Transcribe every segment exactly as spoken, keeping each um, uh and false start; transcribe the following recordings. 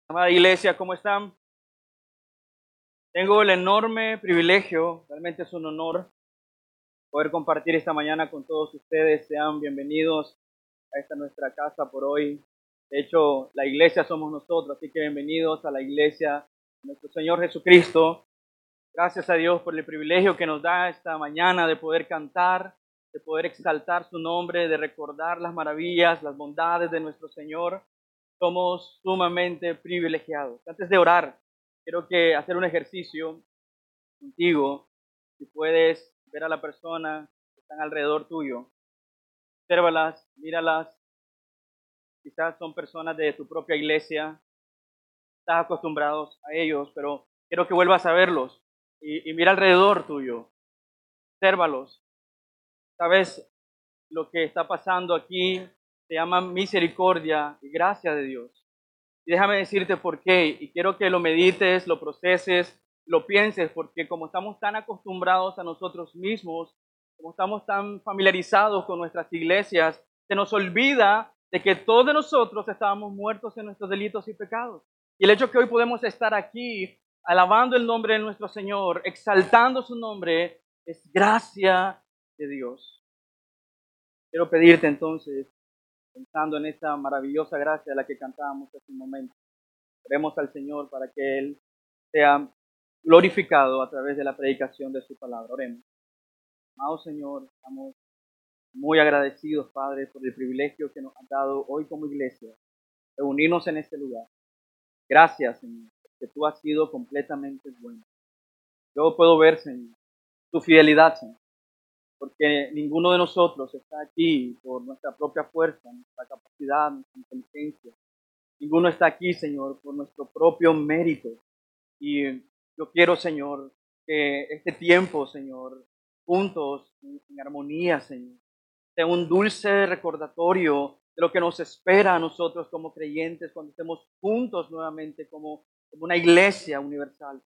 Amada iglesia, ¿cómo están? Tengo el enorme privilegio, realmente es un honor poder compartir esta mañana con todos ustedes. Sean bienvenidos a esta nuestra casa por hoy. De hecho, la iglesia somos nosotros, así que bienvenidos a la iglesia de nuestro Señor Jesucristo. Gracias a Dios por el privilegio que nos da esta mañana de poder cantar, de poder exaltar su nombre, de recordar las maravillas, las bondades de nuestro Señor. Somos sumamente privilegiados. Antes de orar, quiero que hacer un ejercicio contigo. Si puedes ver a la persona que están alrededor tuyo, obsérvalas, míralas. Quizás son personas de tu propia iglesia, estás acostumbrados a ellos, pero quiero que vuelvas a verlos y, y mira alrededor tuyo, obsérvalos. Sabes, lo que está pasando aquí se llama misericordia y gracia de Dios. Y déjame decirte por qué, y quiero que lo medites, lo proceses, lo pienses, porque como estamos tan acostumbrados a nosotros mismos, como estamos tan familiarizados con nuestras iglesias, se nos olvida de que todos nosotros estábamos muertos en nuestros delitos y pecados. Y el hecho que hoy podemos estar aquí alabando el nombre de nuestro Señor, exaltando su nombre, es gracia de Dios. Quiero pedirte entonces, pensando en esta maravillosa gracia de la que cantábamos hace un momento, oremos al Señor para que Él sea glorificado a través de la predicación de su palabra. Oremos. Amado Señor, estamos muy agradecidos, Padre, por el privilegio que nos has dado hoy como iglesia, reunirnos en este lugar. Gracias, Señor, porque tú has sido completamente bueno. Yo puedo ver, Señor, tu fidelidad, Señor, porque ninguno de nosotros está aquí por nuestra propia fuerza, nuestra capacidad, nuestra inteligencia. Ninguno está aquí, Señor, por nuestro propio mérito. Y yo quiero, Señor, que este tiempo, Señor, juntos, en, en armonía, Señor, sea un dulce recordatorio de lo que nos espera a nosotros como creyentes cuando estemos juntos nuevamente como, como una iglesia universal,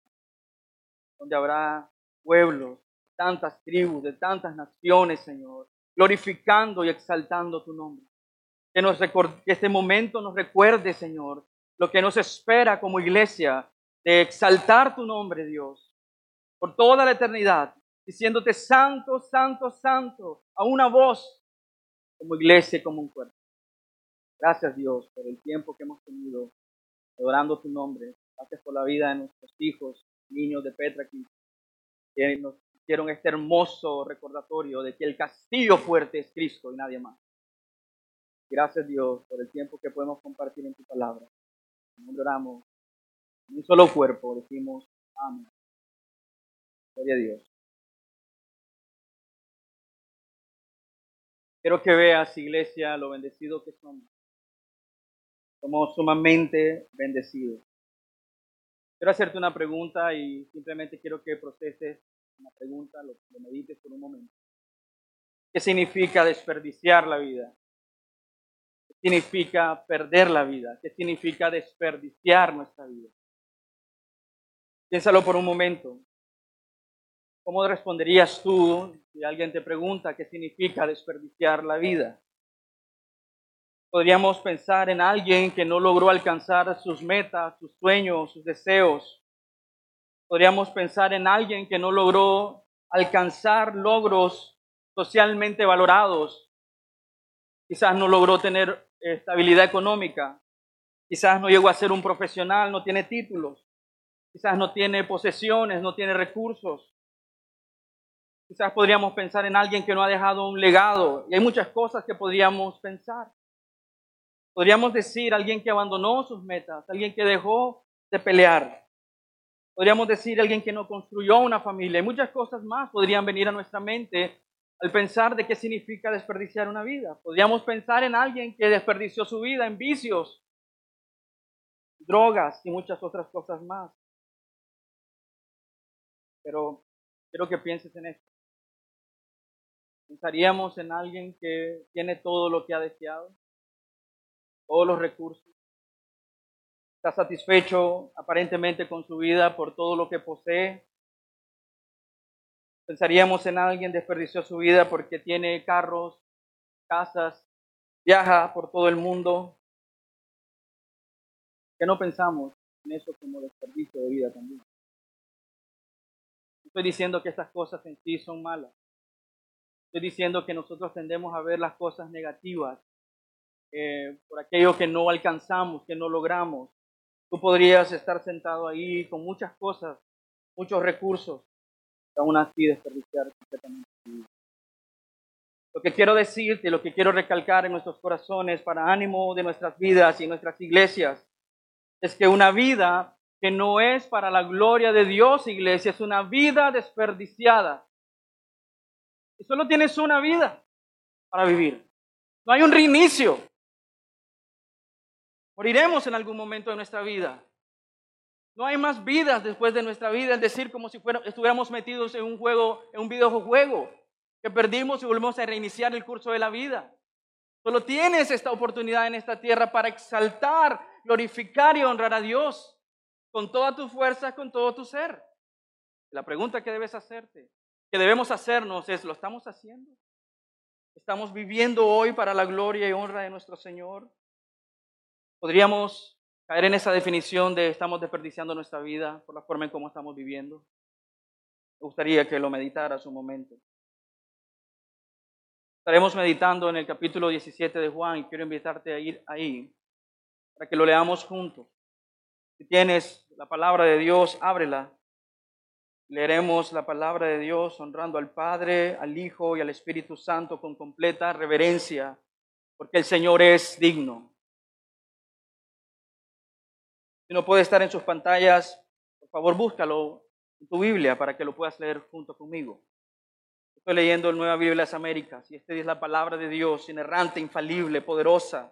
donde habrá pueblos, tantas tribus, de tantas naciones, Señor, glorificando y exaltando tu nombre. Que, nos record- que este momento nos recuerde, Señor, lo que nos espera como iglesia, de exaltar tu nombre, Dios, por toda la eternidad, diciéndote santo, santo, santo, a una voz, como iglesia y como un cuerpo. Gracias, Dios, por el tiempo que hemos tenido adorando tu nombre. Gracias por la vida de nuestros hijos, niños de Petra, aquí, que nos hicieron este hermoso recordatorio de que el castillo fuerte es Cristo y nadie más. Gracias, Dios, por el tiempo que podemos compartir en tu palabra. En oramos, en un solo cuerpo, decimos amén. Gloria a Dios. Quiero que veas, iglesia, lo bendecido que somos. Somos sumamente bendecidos. Quiero hacerte una pregunta y simplemente quiero que proceses una pregunta, lo, lo medites por un momento. ¿Qué significa desperdiciar la vida? ¿Qué significa perder la vida? ¿Qué significa desperdiciar nuestra vida? Piénsalo por un momento. ¿Cómo responderías tú si alguien te pregunta qué significa desperdiciar la vida? Podríamos pensar en alguien que no logró alcanzar sus metas, sus sueños, sus deseos. Podríamos pensar en alguien que no logró alcanzar logros socialmente valorados. Quizás no logró tener estabilidad económica. Quizás no llegó a ser un profesional, no tiene títulos. Quizás no tiene posesiones, no tiene recursos. Quizás podríamos pensar en alguien que no ha dejado un legado. Y hay muchas cosas que podríamos pensar. Podríamos decir alguien que abandonó sus metas, alguien que dejó de pelear. Podríamos decir alguien que no construyó una familia. Y muchas cosas más podrían venir a nuestra mente al pensar de qué significa desperdiciar una vida. Podríamos pensar en alguien que desperdició su vida en vicios, drogas y muchas otras cosas más. Pero quiero que pienses en esto. Pensaríamos en alguien que tiene todo lo que ha deseado, todos los recursos, está satisfecho aparentemente con su vida por todo lo que posee. Pensaríamos en alguien que desperdició su vida porque tiene carros, casas, viaja por todo el mundo. ¿Qué no pensamos en eso como desperdicio de vida también? No estoy diciendo que estas cosas en sí son malas. Estoy diciendo que nosotros tendemos a ver las cosas negativas eh, por aquello que no alcanzamos, que no logramos. Tú podrías estar sentado ahí con muchas cosas, muchos recursos, y aún así desperdiciar completamente tu vida. Lo que quiero decirte, lo que quiero recalcar en nuestros corazones para ánimo de nuestras vidas y nuestras iglesias, es que una vida que no es para la gloria de Dios, iglesia, es una vida desperdiciada. Y solo tienes una vida para vivir. No hay un reinicio. Moriremos en algún momento de nuestra vida. No hay más vidas después de nuestra vida, es decir, como si fuera, estuviéramos metidos en un juego, en un videojuego, que perdimos y volvemos a reiniciar el curso de la vida. Solo tienes esta oportunidad en esta tierra para exaltar, glorificar y honrar a Dios con toda tu fuerza, con todo tu ser. La pregunta que debes hacerte, que debemos hacernos es, ¿lo estamos haciendo? ¿Estamos viviendo hoy para la gloria y honra de nuestro Señor? ¿Podríamos caer en esa definición de estamos desperdiciando nuestra vida por la forma en cómo estamos viviendo? Me gustaría que lo meditaras un momento. Estaremos meditando en el capítulo diecisiete de Juan y quiero invitarte a ir ahí para que lo leamos juntos. Si tienes la palabra de Dios, ábrela. Leeremos la palabra de Dios honrando al Padre, al Hijo y al Espíritu Santo con completa reverencia, porque el Señor es digno. Si no puede estar en sus pantallas, por favor búscalo en tu Biblia para que lo puedas leer junto conmigo. Estoy leyendo el Nueva Biblia de las Américas y esta es la palabra de Dios, inerrante, infalible, poderosa.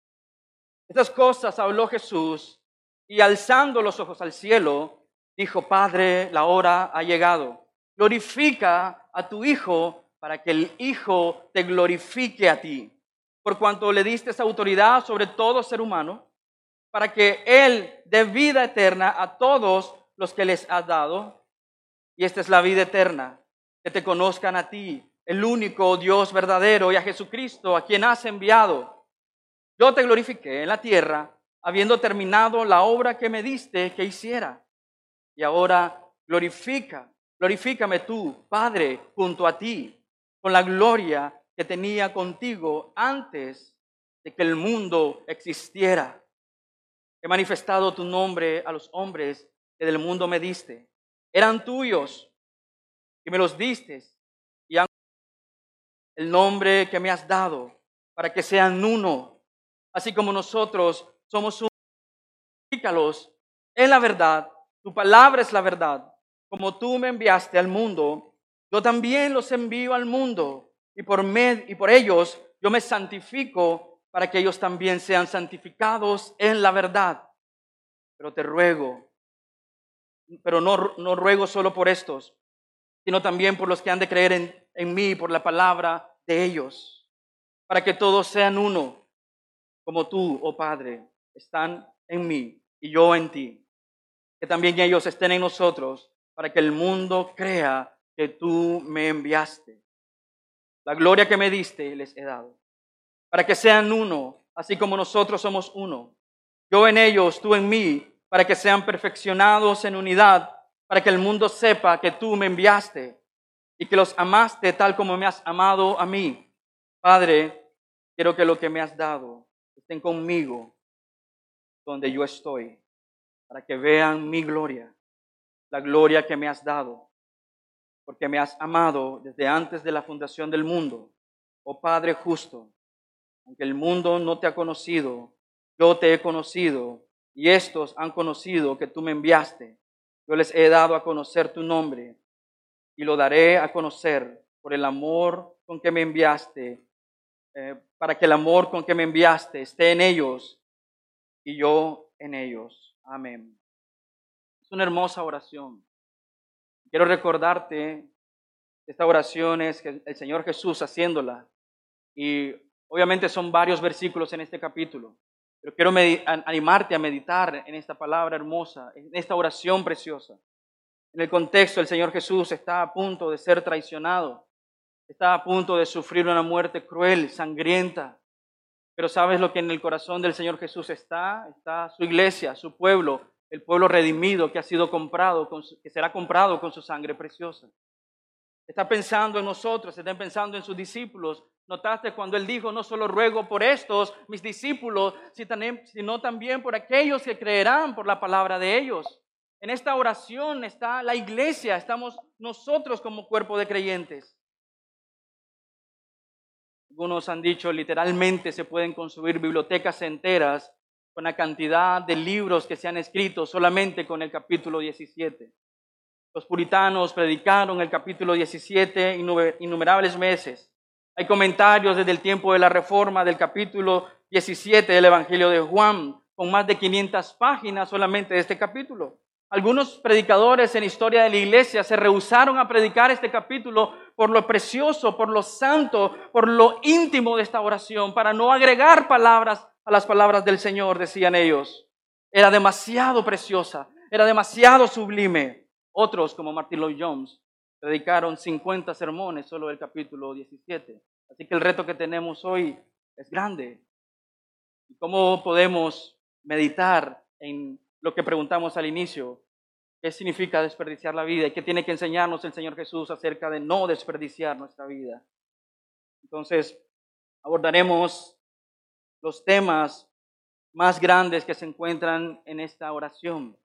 Estas cosas habló Jesús y alzando los ojos al cielo, dijo: Padre, la hora ha llegado. Glorifica a tu Hijo para que el Hijo te glorifique a ti. Por cuanto le diste esa autoridad sobre todo ser humano, para que Él dé vida eterna a todos los que les has dado. Y esta es la vida eterna, que te conozcan a ti, el único Dios verdadero, y a Jesucristo, a quien has enviado. Yo te glorifiqué en la tierra, habiendo terminado la obra que me diste que hiciera. Y ahora glorifica, glorifícame tú, Padre, junto a ti, con la gloria que tenía contigo antes de que el mundo existiera. He manifestado tu nombre a los hombres que del mundo me diste. Eran tuyos y me los diste, y han el nombre que me has dado, para que sean uno, así como nosotros somos uno. Glorifícalos en la verdad, tu palabra es la verdad. Como tú me enviaste al mundo, yo también los envío al mundo, y por, med- y por ellos yo me santifico, para que ellos también sean santificados en la verdad. Pero te ruego, pero no, no ruego solo por estos, sino también por los que han de creer en, en mí, por la palabra de ellos, para que todos sean uno, como tú, oh Padre, están en mí y yo en ti. Que también ellos estén en nosotros, para que el mundo crea que tú me enviaste. La gloria que me diste les he dado, para que sean uno, así como nosotros somos uno. Yo en ellos, tú en mí, para que sean perfeccionados en unidad, para que el mundo sepa que tú me enviaste y que los amaste tal como me has amado a mí. Padre, quiero que lo que me has dado estén conmigo donde yo estoy, para que vean mi gloria, la gloria que me has dado, porque me has amado desde antes de la fundación del mundo. Oh Padre justo, aunque el mundo no te ha conocido, yo te he conocido, y estos han conocido que tú me enviaste. Yo les he dado a conocer tu nombre, y lo daré a conocer por el amor con que me enviaste, eh, para que el amor con que me enviaste esté en ellos y yo en ellos. Amén. Es una hermosa oración. Quiero recordarte, esta oración es que el Señor Jesús haciéndola, y obviamente son varios versículos en este capítulo, pero quiero animarte a meditar en esta palabra hermosa, en esta oración preciosa. En el contexto, el Señor Jesús está a punto de ser traicionado, está a punto de sufrir una muerte cruel, sangrienta. Pero ¿sabes lo que en el corazón del Señor Jesús está? Está su iglesia, su pueblo, el pueblo redimido que ha sido comprado, con su- que será comprado con su sangre preciosa. Está pensando en nosotros, está pensando en sus discípulos. Notaste cuando Él dijo, no solo ruego por estos, mis discípulos, sino también por aquellos que creerán por la palabra de ellos. En esta oración está la iglesia, estamos nosotros como cuerpo de creyentes. Algunos han dicho literalmente se pueden construir bibliotecas enteras con la cantidad de libros que se han escrito solamente con el capítulo diecisiete. Los puritanos predicaron el capítulo diecisiete innumerables veces. Hay comentarios desde el tiempo de la Reforma del capítulo diecisiete del Evangelio de Juan, con más de quinientas páginas solamente de este capítulo. Algunos predicadores en historia de la iglesia se rehusaron a predicar este capítulo por lo precioso, por lo santo, por lo íntimo de esta oración, para no agregar palabras a las palabras del Señor, decían ellos. Era demasiado preciosa, era demasiado sublime. Otros, como Martin Lloyd Jones, predicaron cincuenta sermones solo del capítulo diecisiete. Así que el reto que tenemos hoy es grande. ¿Y cómo podemos meditar en lo que preguntamos al inicio? ¿Qué significa desperdiciar la vida? ¿Y qué tiene que enseñarnos el Señor Jesús acerca de no desperdiciar nuestra vida? Entonces, abordaremos los temas más grandes que se encuentran en esta oración.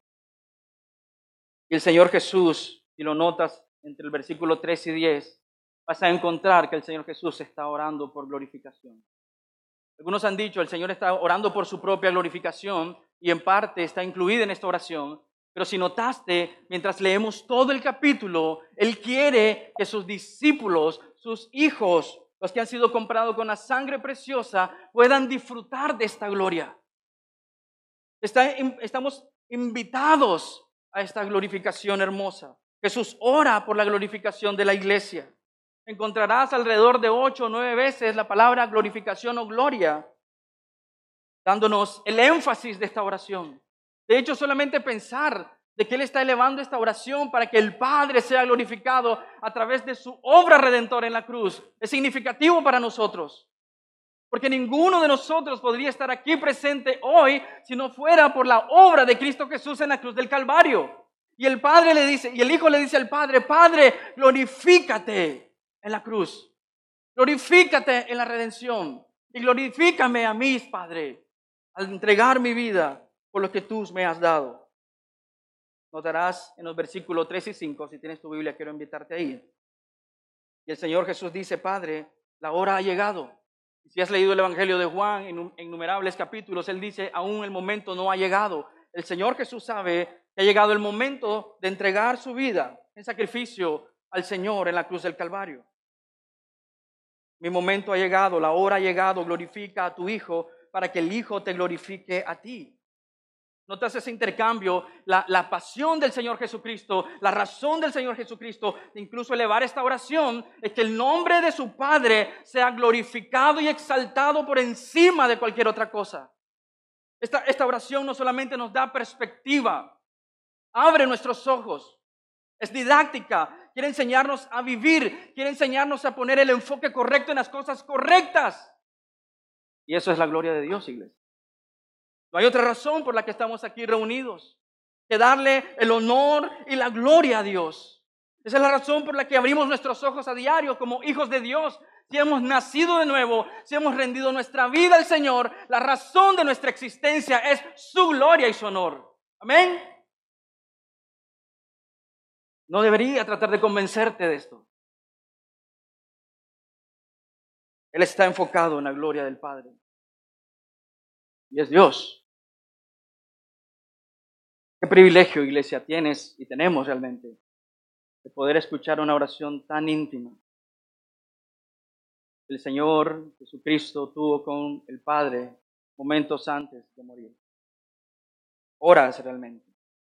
Y el Señor Jesús, si lo notas entre el versículo tres y diez, vas a encontrar que el Señor Jesús está orando por glorificación. Algunos han dicho, el Señor está orando por su propia glorificación y en parte está incluida en esta oración. Pero si notaste, mientras leemos todo el capítulo, Él quiere que sus discípulos, sus hijos, los que han sido comprados con la sangre preciosa, puedan disfrutar de esta gloria. Está, estamos invitados a esta glorificación hermosa. Jesús ora por la glorificación de la iglesia. Encontrarás alrededor de ocho o nueve veces la palabra glorificación o gloria, dándonos el énfasis de esta oración. De hecho, solamente pensar de que Él está elevando esta oración para que el Padre sea glorificado a través de su obra redentora en la cruz es significativo para nosotros. Porque ninguno de nosotros podría estar aquí presente hoy si no fuera por la obra de Cristo Jesús en la cruz del Calvario. Y el Padre le dice, y el Hijo le dice al Padre, Padre, glorifícate en la cruz. Glorifícate en la redención. Y glorifícame a mí, Padre, al entregar mi vida por lo que tú me has dado. Notarás en los versículos tres y cinco, si tienes tu Biblia, quiero invitarte ahí. Y el Señor Jesús dice, Padre, la hora ha llegado. Si has leído el Evangelio de Juan en innumerables capítulos, Él dice, aún el momento no ha llegado. El Señor Jesús sabe que ha llegado el momento de entregar su vida en sacrificio al Señor en la cruz del Calvario. Mi momento ha llegado, la hora ha llegado, glorifica a tu Hijo para que el Hijo te glorifique a ti. ¿Notas ese intercambio? La, la pasión del Señor Jesucristo, la razón del Señor Jesucristo, incluso elevar esta oración, es que el nombre de su Padre sea glorificado y exaltado por encima de cualquier otra cosa. Esta, esta oración no solamente nos da perspectiva, abre nuestros ojos, es didáctica, quiere enseñarnos a vivir, quiere enseñarnos a poner el enfoque correcto en las cosas correctas. Y eso es la gloria de Dios, iglesia. No hay otra razón por la que estamos aquí reunidos que darle el honor y la gloria a Dios. Esa es la razón por la que abrimos nuestros ojos a diario como hijos de Dios. Si hemos nacido de nuevo, si hemos rendido nuestra vida al Señor, la razón de nuestra existencia es su gloria y su honor. Amén. No debería tratar de convencerte de esto. Él está enfocado en la gloria del Padre. Y es Dios. Qué privilegio, iglesia, tienes y tenemos realmente de poder escuchar una oración tan íntima. El Señor Jesucristo tuvo con el Padre momentos antes de morir. Horas realmente.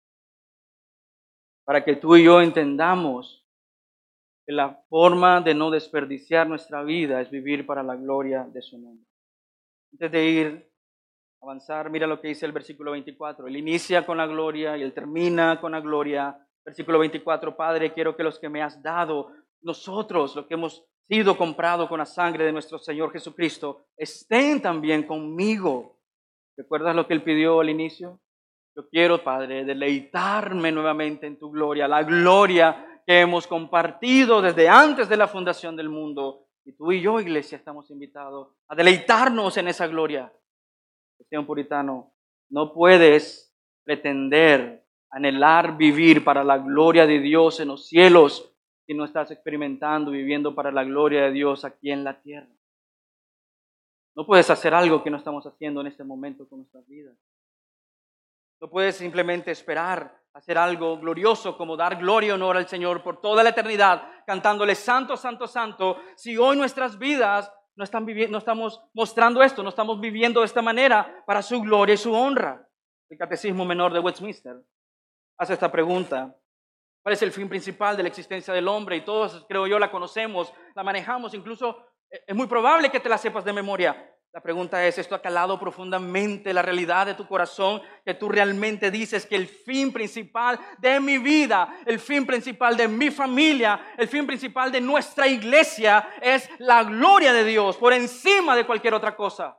Para que tú y yo entendamos que la forma de no desperdiciar nuestra vida es vivir para la gloria de su nombre. Antes de ir a avanzar, mira lo que dice el versículo veinticuatro. Él inicia con la gloria y él termina con la gloria. Versículo veinticuatro, Padre, quiero que los que me has dado nosotros, los que hemos sido comprados con la sangre de nuestro Señor Jesucristo, estén también conmigo. ¿Recuerdas lo que Él pidió al inicio? Yo quiero, Padre, deleitarme nuevamente en tu gloria, la gloria que hemos compartido desde antes de la fundación del mundo. Y tú y yo, iglesia, estamos invitados a deleitarnos en esa gloria. Decía un puritano, no puedes pretender, anhelar vivir para la gloria de Dios en los cielos si no estás experimentando y viviendo para la gloria de Dios aquí en la tierra. No puedes hacer algo que no estamos haciendo en este momento con nuestras vidas. No puedes simplemente esperar hacer algo glorioso como dar gloria y honor al Señor por toda la eternidad, cantándole santo, santo, santo, si hoy nuestras vidas no, están viviendo, no estamos mostrando esto, no estamos viviendo de esta manera para su gloria y su honra. El Catecismo Menor de Westminster hace esta pregunta. ¿Cuál es el fin principal de la existencia del hombre? Y todos, creo yo, la conocemos, la manejamos, incluso es muy probable que te la sepas de memoria. La pregunta es, ¿esto ha calado profundamente la realidad de tu corazón? Que tú realmente dices que el fin principal de mi vida, el fin principal de mi familia, el fin principal de nuestra iglesia es la gloria de Dios por encima de cualquier otra cosa.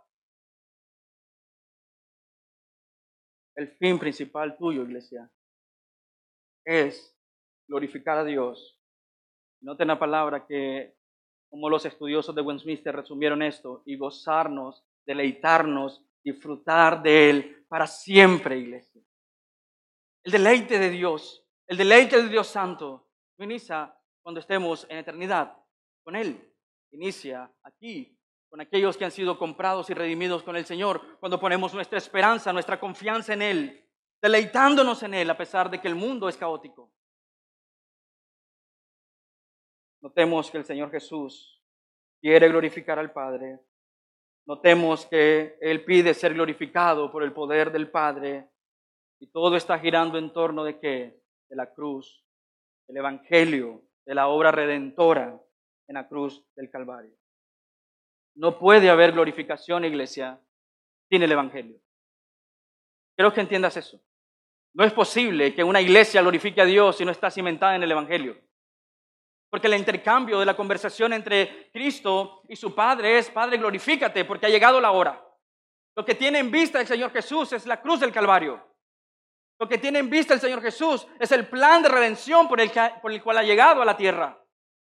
El fin principal tuyo, iglesia, es glorificar a Dios. Noten la palabra que, como los estudiosos de Westminster resumieron esto, y gozarnos, deleitarnos, disfrutar de Él para siempre, iglesia. El deleite de Dios, el deleite de Dios Santo, no inicia cuando estemos en eternidad con Él. Inicia aquí, con aquellos que han sido comprados y redimidos con el Señor, cuando ponemos nuestra esperanza, nuestra confianza en Él, deleitándonos en Él a pesar de que el mundo es caótico. Notemos que el Señor Jesús quiere glorificar al Padre. Notemos que Él pide ser glorificado por el poder del Padre. Y todo está girando en torno de ¿qué? De la cruz, del Evangelio, de la obra redentora en la cruz del Calvario. No puede haber glorificación, iglesia, sin el Evangelio. Quiero que entiendas eso. No es posible que una iglesia glorifique a Dios si no está cimentada en el Evangelio. Porque el intercambio de la conversación entre Cristo y su Padre es, Padre, glorifícate porque ha llegado la hora. Lo que tiene en vista el Señor Jesús es la cruz del Calvario. Lo que tiene en vista el Señor Jesús es el plan de redención por el, que, por el cual ha llegado a la tierra.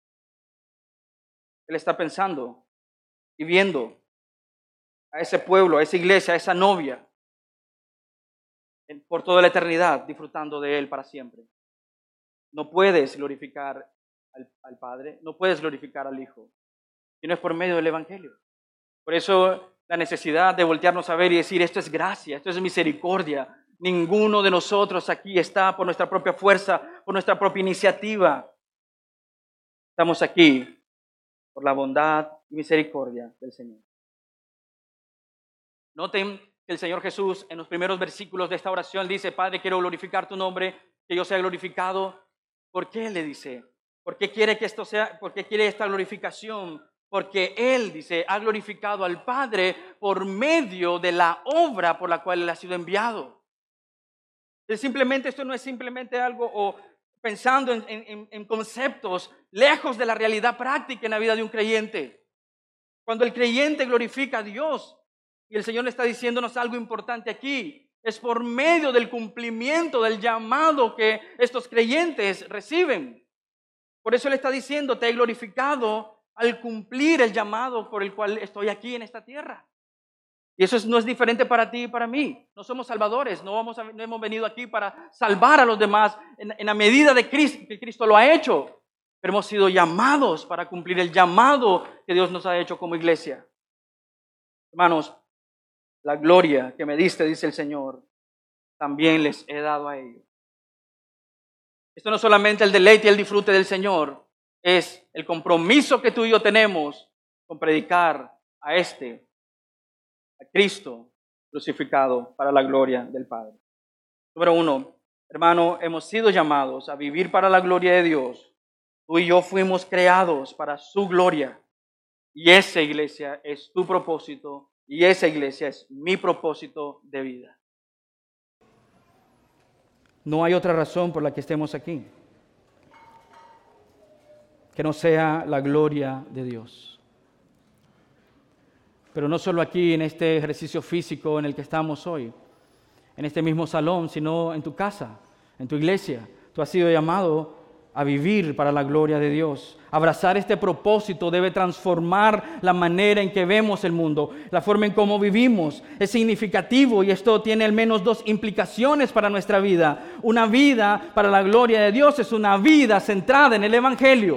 Él está pensando y viendo a ese pueblo, a esa iglesia, a esa novia, por toda la eternidad, disfrutando de Él para siempre. No puedes glorificar Al, al Padre, no puedes glorificar al Hijo, si no es por medio del Evangelio. Por eso la necesidad de voltearnos a ver y decir, esto es gracia, esto es misericordia. Ninguno de nosotros aquí está por nuestra propia fuerza, por nuestra propia iniciativa. Estamos aquí por la bondad y misericordia del Señor. Noten que el Señor Jesús en los primeros versículos de esta oración dice, Padre, quiero glorificar tu nombre, que yo sea glorificado. ¿Por qué le dice? ¿Por qué quiere que esto sea? ¿Por qué quiere esta glorificación? Porque Él, dice, ha glorificado al Padre por medio de la obra por la cual Él ha sido enviado. Es simplemente, esto no es simplemente algo o pensando en, en, en conceptos lejos de la realidad práctica en la vida de un creyente. Cuando el creyente glorifica a Dios, y el Señor está diciéndonos algo importante aquí, es por medio del cumplimiento del llamado que estos creyentes reciben. Por eso Él está diciendo, te he glorificado al cumplir el llamado por el cual estoy aquí en esta tierra. Y eso es, no es diferente para ti y para mí. No somos salvadores, no, vamos a, no hemos venido aquí para salvar a los demás en, en la medida de Cristo, que Cristo lo ha hecho. Pero hemos sido llamados para cumplir el llamado que Dios nos ha hecho como iglesia. Hermanos, la gloria que me diste, dice el Señor, también les he dado a ellos. Esto no es solamente el deleite y el disfrute del Señor, es el compromiso que tú y yo tenemos con predicar a este, a Cristo crucificado para la gloria del Padre. Número uno, hermano, hemos sido llamados a vivir para la gloria de Dios. Tú y yo fuimos creados para su gloria. Y esa iglesia es tu propósito y esa iglesia es mi propósito de vida. No hay otra razón por la que estemos aquí. que no sea la gloria de Dios. Pero no solo aquí en este ejercicio físico en el que estamos hoy, en este mismo salón, sino en tu casa, en tu iglesia. Tú has sido llamado a vivir para la gloria de Dios. Abrazar este propósito debe transformar la manera en que vemos el mundo, la forma en cómo vivimos. Es significativo y esto tiene al menos dos implicaciones para nuestra vida. Una vida para la gloria de Dios es una vida centrada en el Evangelio.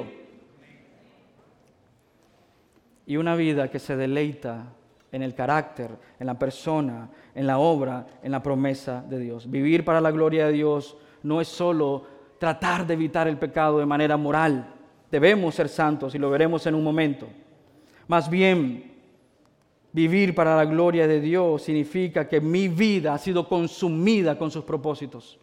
Y una vida que se deleita en el carácter, en la persona, en la obra, en la promesa de Dios. Vivir para la gloria de Dios no es solo tratar de evitar el pecado de manera moral. Debemos ser santos y lo veremos en un momento. Más bien, vivir para la gloria de Dios significa que mi vida ha sido consumida con sus propósitos.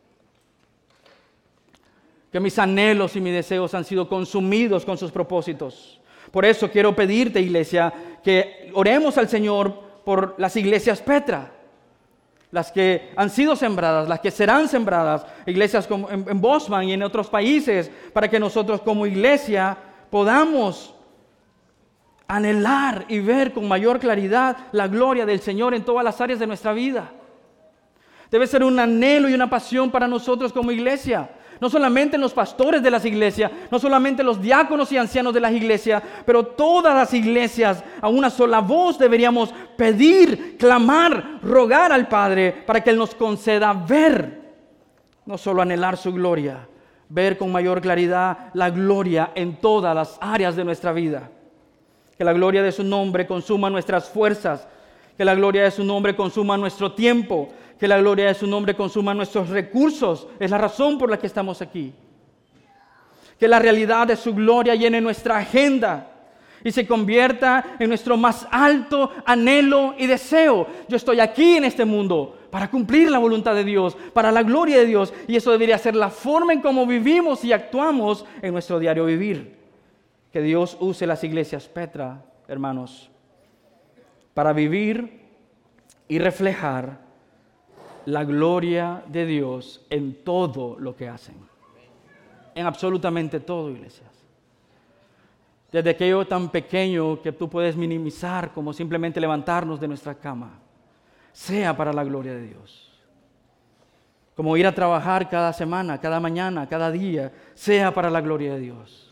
Que mis anhelos y mis deseos han sido consumidos con sus propósitos. Por eso quiero pedirte, iglesia, que oremos al Señor por las iglesias Petra. Las que han sido sembradas, las que serán sembradas, iglesias como en, en Bosman y en otros países, para que nosotros como iglesia podamos anhelar y ver con mayor claridad la gloria del Señor en todas las áreas de nuestra vida. Debe ser un anhelo y una pasión para nosotros como iglesia. No solamente los pastores de las iglesias, no solamente los diáconos y ancianos de las iglesias, pero todas las iglesias a una sola voz deberíamos pedir, clamar, rogar al Padre para que Él nos conceda ver, no solo anhelar su gloria, ver con mayor claridad la gloria en todas las áreas de nuestra vida. Que la gloria de su nombre consuma nuestras fuerzas, que la gloria de su nombre consuma nuestro tiempo, que la gloria de su nombre consuma nuestros recursos. Es la razón por la que estamos aquí. Que la realidad de su gloria llene nuestra agenda y se convierta en nuestro más alto anhelo y deseo. Yo estoy aquí en este mundo para cumplir la voluntad de Dios, para la gloria de Dios, y eso debería ser la forma en cómo vivimos y actuamos en nuestro diario vivir. Que Dios use las iglesias Petra, hermanos, para vivir y reflejar la gloria de Dios en todo lo que hacen. En absolutamente todo, iglesias. Desde aquello tan pequeño que tú puedes minimizar como simplemente levantarnos de nuestra cama, sea para la gloria de Dios. Como ir a trabajar cada semana, cada mañana, cada día, sea para la gloria de Dios.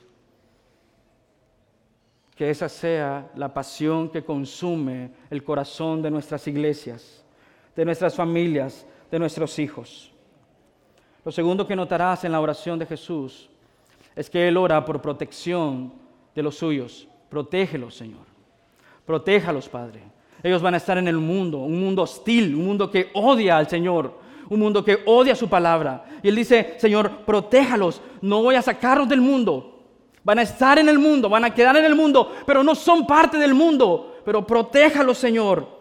Que esa sea la pasión que consume el corazón de nuestras iglesias, de nuestras familias, de nuestros hijos. Lo segundo que notarás en la oración de Jesús es que Él ora por protección de los suyos. Protégelos, Señor. Protéjalos, Padre. Ellos van a estar en el mundo, un mundo hostil, un mundo que odia al Señor, un mundo que odia su palabra. Y Él dice, Señor, protéjalos, no voy a sacarlos del mundo. Van a estar en el mundo, van a quedar en el mundo, pero no son parte del mundo. Pero protéjalos, Señor.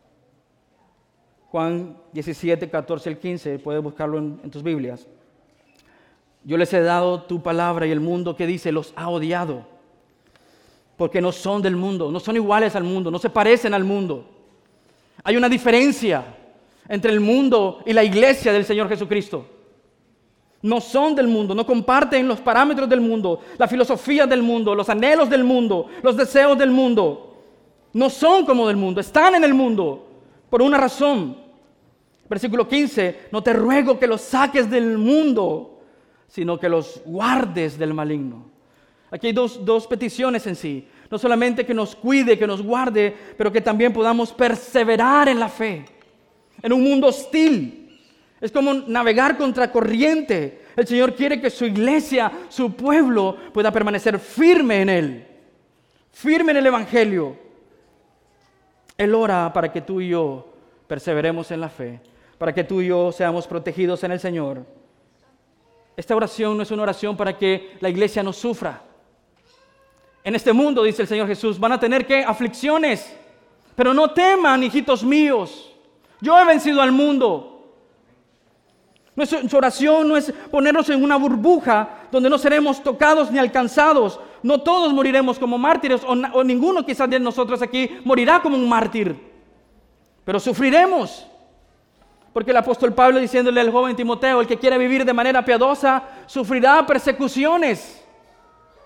Juan diecisiete, catorce al quince, puedes buscarlo en, en tus Biblias. Yo les he dado tu palabra y el mundo que dice los ha odiado, porque no son del mundo, no son iguales al mundo, no se parecen al mundo. Hay una diferencia entre el mundo y la iglesia del Señor Jesucristo. No son del mundo, no comparten los parámetros del mundo, la filosofía del mundo, los anhelos del mundo, los deseos del mundo. No son como del mundo, están en el mundo por una razón. Versículo quince, no te ruego que los saques del mundo, sino que los guardes del maligno. Aquí hay dos, dos peticiones en sí. No solamente que nos cuide, que nos guarde, pero que también podamos perseverar en la fe. En un mundo hostil. Es como navegar contra corriente. El Señor quiere que su iglesia, su pueblo, pueda permanecer firme en Él. Firme en el Evangelio. Él ora para que tú y yo perseveremos en la fe, para que tú y yo seamos protegidos en el Señor. Esta oración no es una oración para que la iglesia no sufra. En este mundo, dice el Señor Jesús, van a tener que aflicciones, pero no teman, hijitos míos. Yo he vencido al mundo. Nuestra oración no es ponernos en una burbuja donde no seremos tocados ni alcanzados. No todos moriremos como mártires, o, o ninguno quizás de nosotros aquí morirá como un mártir. Pero sufriremos. Porque el apóstol Pablo, diciéndole al joven Timoteo, el que quiere vivir de manera piadosa, sufrirá persecuciones.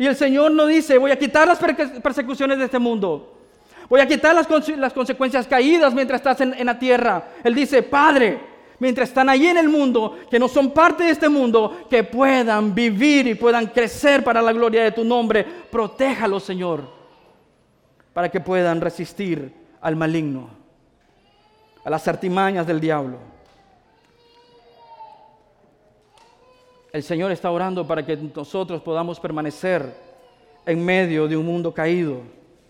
Y el Señor no dice, voy a quitar las persecuciones de este mundo. Voy a quitar las, las consecuencias caídas mientras estás en, en la tierra. Él dice, Padre, mientras están allí en el mundo, que no son parte de este mundo, que puedan vivir y puedan crecer para la gloria de tu nombre. Protéjalos, Señor, para que puedan resistir al maligno, a las artimañas del diablo. El Señor está orando para que nosotros podamos permanecer en medio de un mundo caído.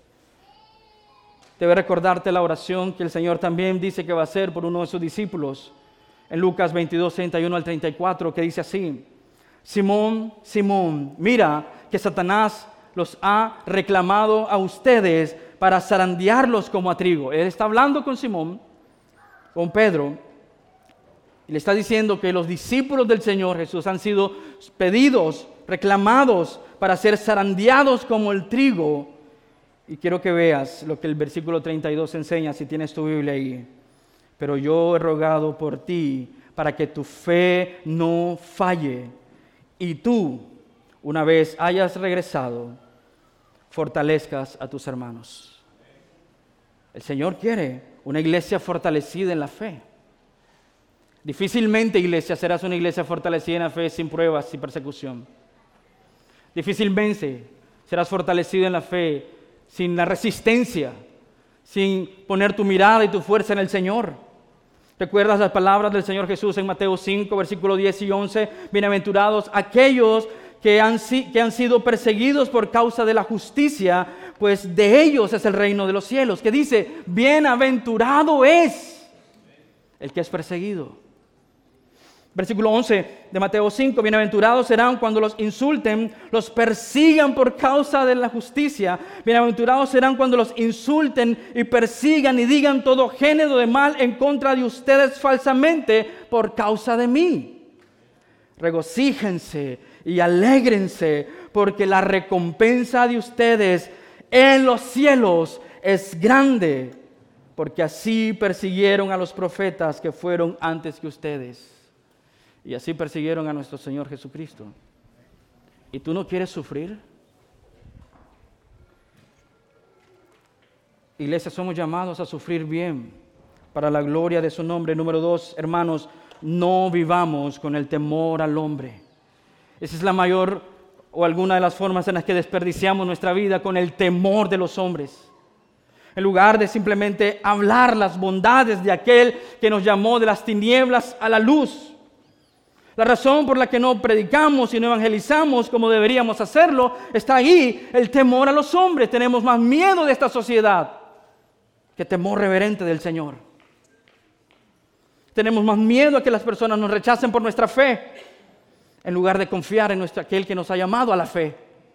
Debe recordarte la oración que el Señor también dice que va a hacer por uno de sus discípulos. En Lucas veintidós, treinta y uno al treinta y cuatro, que dice así: Simón, Simón, mira que Satanás los ha reclamado a ustedes para zarandearlos como a trigo. Él está hablando con Simón, con Pedro, y le está diciendo que los discípulos del Señor Jesús han sido pedidos, reclamados para ser zarandeados como el trigo. Y quiero que veas lo que el versículo treinta y dos enseña, si tienes tu Biblia ahí. Pero yo he rogado por ti para que tu fe no falle. Y tú, una vez hayas regresado, fortalezcas a tus hermanos. El Señor quiere una iglesia fortalecida en la fe. Difícilmente, iglesia, serás una iglesia fortalecida en la fe sin pruebas y persecución. Difícilmente serás fortalecido en la fe sin la resistencia, sin poner tu mirada y tu fuerza en el Señor. ¿Recuerdas las palabras del Señor Jesús en Mateo cinco, versículos diez y once? Bienaventurados aquellos que han, que han sido perseguidos por causa de la justicia, pues de ellos es el reino de los cielos. Que dice, bienaventurado es el que es perseguido. Versículo once de Mateo cinco, bienaventurados serán cuando los insulten, los persigan por causa de la justicia. Bienaventurados serán cuando los insulten y persigan y digan todo género de mal en contra de ustedes falsamente por causa de mí. Regocíjense y alégrense, porque la recompensa de ustedes en los cielos es grande, porque así persiguieron a los profetas que fueron antes que ustedes. Y así persiguieron a nuestro Señor Jesucristo. ¿Y tú no quieres sufrir? Iglesia, somos llamados a sufrir bien para la gloria de su nombre. Número dos, hermanos, no vivamos con el temor al hombre. Esa es la mayor o alguna de las formas en las que desperdiciamos nuestra vida, con el temor de los hombres. En lugar de simplemente hablar las bondades de aquel que nos llamó de las tinieblas a la luz. La razón por la que no predicamos y no evangelizamos como deberíamos hacerlo está ahí, el temor a los hombres. Tenemos más miedo de esta sociedad que temor reverente del Señor. Tenemos más miedo a que las personas nos rechacen por nuestra fe, en lugar de confiar en nuestro, aquel que nos ha llamado a la fe.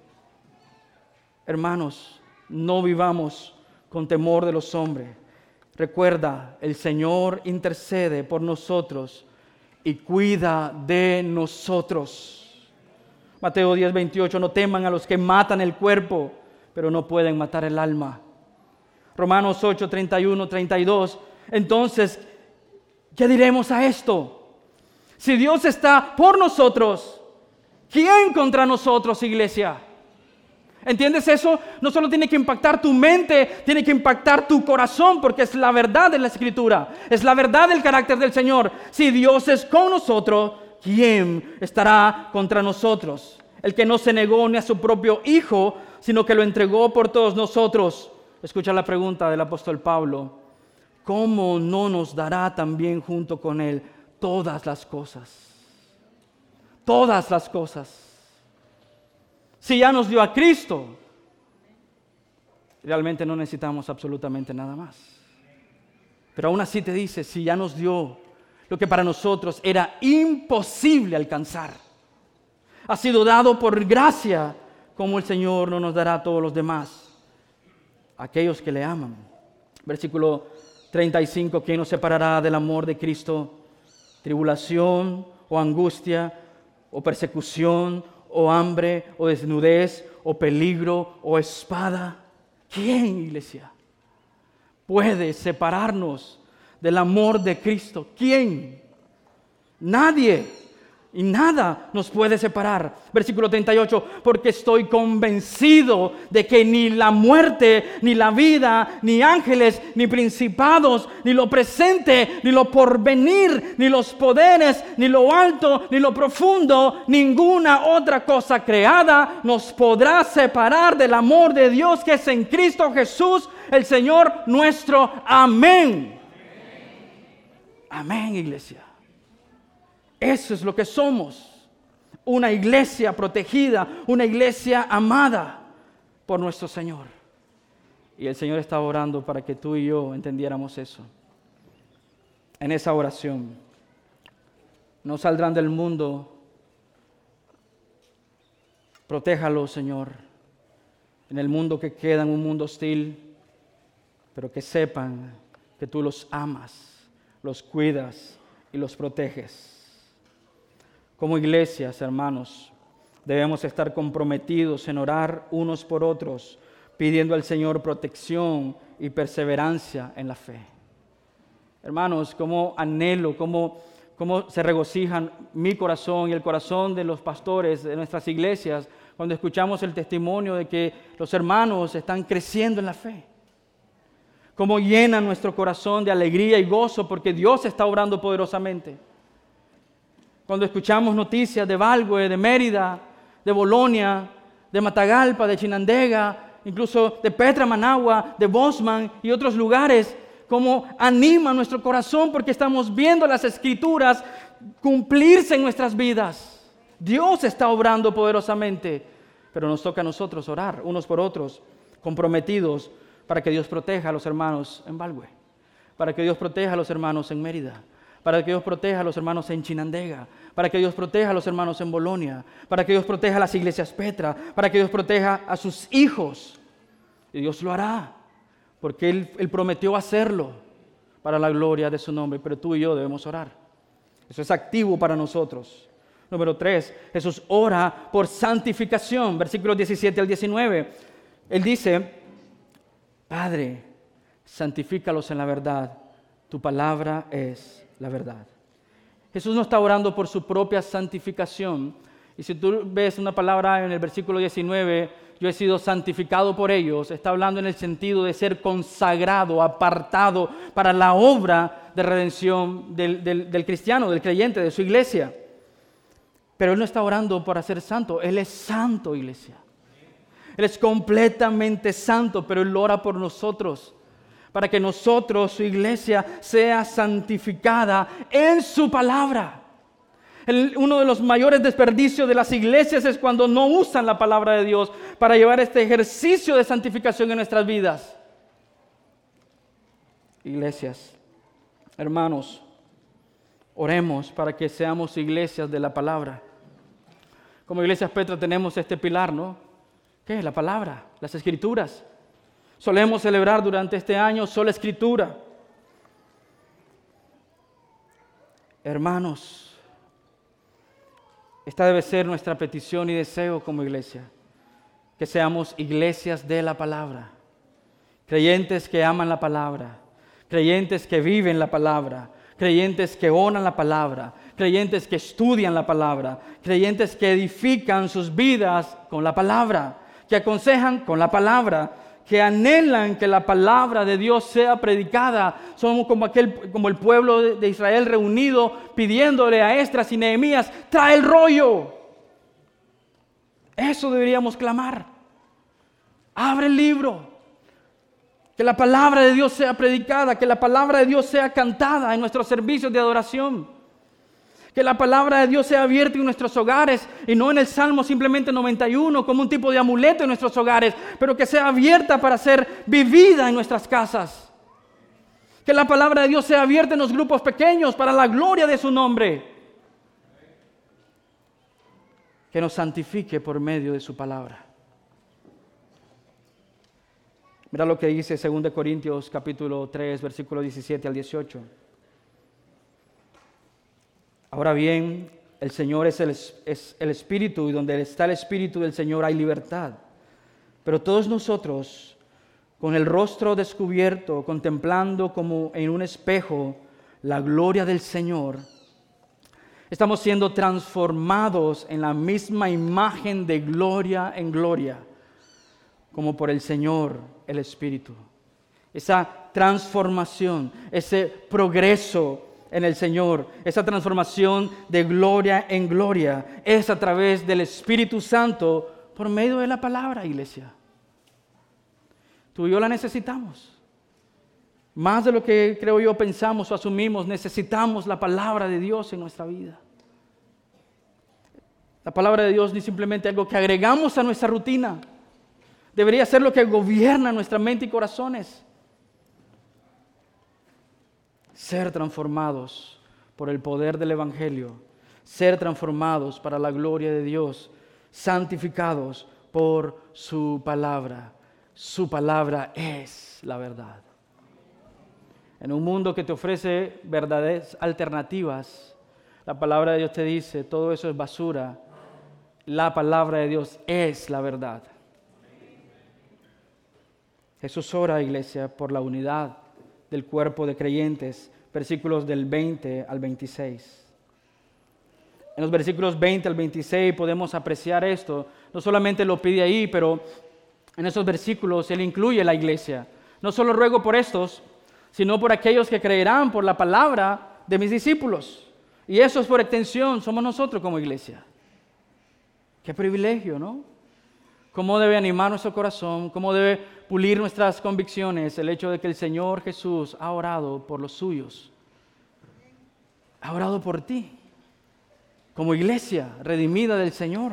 Hermanos, no vivamos con temor de los hombres. Recuerda, el Señor intercede por nosotros y cuida de nosotros. Mateo diez, veintiocho, no teman a los que matan el cuerpo, pero no pueden matar el alma. Romanos ocho, treinta y uno, treinta y dos, entonces, ¿qué diremos a esto? Si Dios está por nosotros, ¿quién contra nosotros, iglesia? ¿Entiendes eso? No solo tiene que impactar tu mente, tiene que impactar tu corazón, porque es la verdad de la Escritura, es la verdad del carácter del Señor. Si Dios es con nosotros, ¿quién estará contra nosotros? El que no se negó ni a su propio Hijo, sino que lo entregó por todos nosotros. Escucha la pregunta del apóstol Pablo: ¿cómo no nos dará también junto con Él todas las cosas? Todas las cosas. Si ya nos dio a Cristo, realmente no necesitamos absolutamente nada más. Pero aún así te dice, si ya nos dio lo que para nosotros era imposible alcanzar, ha sido dado por gracia, como el Señor no nos dará a todos los demás, aquellos que le aman. Versículo treinta y cinco, ¿quién nos separará del amor de Cristo? Tribulación o angustia o persecución o hambre, o desnudez, o peligro, o espada. ¿Quién, iglesia, puede separarnos del amor de Cristo? ¿Quién? Nadie. Y nada nos puede separar. Versículo treinta y ocho, porque estoy convencido de que ni la muerte, ni la vida, ni ángeles, ni principados, ni lo presente, ni lo porvenir, ni los poderes, ni lo alto, ni lo profundo, ninguna otra cosa creada nos podrá separar del amor de Dios que es en Cristo Jesús, el Señor nuestro. Amén. Amén, iglesia. Eso es lo que somos, una iglesia protegida, una iglesia amada por nuestro Señor. Y el Señor está orando para que tú y yo entendiéramos eso. En esa oración, no saldrán del mundo, protéjalos, Señor, en el mundo que queda, en un mundo hostil, pero que sepan que tú los amas, los cuidas y los proteges. Como iglesias, hermanos, debemos estar comprometidos en orar unos por otros, pidiendo al Señor protección y perseverancia en la fe. Hermanos, como anhelo, como, como se regocijan mi corazón y el corazón de los pastores de nuestras iglesias cuando escuchamos el testimonio de que los hermanos están creciendo en la fe. Cómo llena nuestro corazón de alegría y gozo porque Dios está obrando poderosamente. Cuando escuchamos noticias de Valgue, de Mérida, de Bolonia, de Matagalpa, de Chinandega, incluso de Petra, Managua, de Bosman y otros lugares, cómo anima nuestro corazón porque estamos viendo las Escrituras cumplirse en nuestras vidas. Dios está obrando poderosamente, pero nos toca a nosotros orar unos por otros, comprometidos para que Dios proteja a los hermanos en Valgue, para que Dios proteja a los hermanos en Mérida, para que Dios proteja a los hermanos en Chinandega, para que Dios proteja a los hermanos en Bolonia, para que Dios proteja a las iglesias Petra, para que Dios proteja a sus hijos. Y Dios lo hará, porque Él, Él prometió hacerlo para la gloria de su nombre, pero tú y yo debemos orar. Eso es activo para nosotros. Número tres, Jesús ora por santificación, versículos diecisiete al diecinueve. Él dice, Padre, santifícalos en la verdad, tu palabra es la verdad. Jesús no está orando por su propia santificación. Y si tú ves una palabra en el versículo diecinueve, yo he sido santificado por ellos, está hablando en el sentido de ser consagrado, apartado para la obra de redención del, del, del cristiano, del creyente, de su iglesia. Pero Él no está orando para ser santo, Él es santo, iglesia. Él es completamente santo, pero Él ora por nosotros, para que nosotros, su iglesia, sea santificada en su palabra. El, uno de los mayores desperdicios de las iglesias es cuando no usan la palabra de Dios para llevar este ejercicio de santificación en nuestras vidas. Iglesias, hermanos, oremos para que seamos iglesias de la palabra. Como Iglesias Petra tenemos este pilar, ¿no? ¿Qué es la palabra? Las Escrituras. Solemos celebrar durante este año sola Escritura. Hermanos, esta debe ser nuestra petición y deseo como iglesia, que seamos iglesias de la palabra, creyentes que aman la palabra, creyentes que viven la palabra, creyentes que honran la palabra, creyentes que estudian la palabra, creyentes que edifican sus vidas con la palabra, que aconsejan con la palabra, que anhelan que la palabra de Dios sea predicada. Somos como, aquel, como el pueblo de Israel reunido pidiéndole a Esdras y Nehemías, trae el rollo. Eso deberíamos clamar. Abre el libro. Que la palabra de Dios sea predicada, que la palabra de Dios sea cantada en nuestros servicios de adoración. Que la palabra de Dios sea abierta en nuestros hogares y no en el Salmo simplemente noventa y uno como un tipo de amuleto en nuestros hogares, pero que sea abierta para ser vivida en nuestras casas. Que la palabra de Dios sea abierta en los grupos pequeños para la gloria de su nombre. Que nos santifique por medio de su palabra. Mira lo que dice segunda Corintios capítulo tres, versículo diecisiete al dieciocho. Ahora bien, el Señor es el, es el Espíritu, y donde está el Espíritu del Señor hay libertad. Pero todos nosotros, con el rostro descubierto, contemplando como en un espejo la gloria del Señor, Estamos siendo transformados en la misma imagen de gloria en gloria, como por el Señor, el Espíritu. Esa transformación, ese progreso en el Señor, esa transformación de gloria en gloria, es a través del Espíritu Santo por medio de la palabra, iglesia. Tú y yo la necesitamos. Más de lo que creo yo pensamos o asumimos, necesitamos la palabra de Dios en nuestra vida. La palabra de Dios no es simplemente algo que agregamos a nuestra rutina. Debería ser lo que gobierna nuestra mente y corazones. Ser transformados por el poder del Evangelio. Ser transformados para la gloria de Dios. Santificados por su palabra. Su palabra es la verdad. En un mundo que te ofrece verdades alternativas, la palabra de Dios te dice, todo eso es basura. La palabra de Dios es la verdad. Jesús ora, iglesia, por la unidad del cuerpo de creyentes, versículos del veinte al veintiséis. En los versículos veinte al veintiséis podemos apreciar esto. No solamente lo pide ahí, pero en esos versículos Él incluye la iglesia. No solo ruego por estos, sino por aquellos que creerán por la palabra de mis discípulos. Y eso es por extensión, somos nosotros como iglesia. Qué privilegio, ¿no? Cómo debe animar nuestro corazón, cómo debe pulir nuestras convicciones el hecho de que el Señor Jesús ha orado por los suyos. Ha orado por ti, como iglesia redimida del Señor.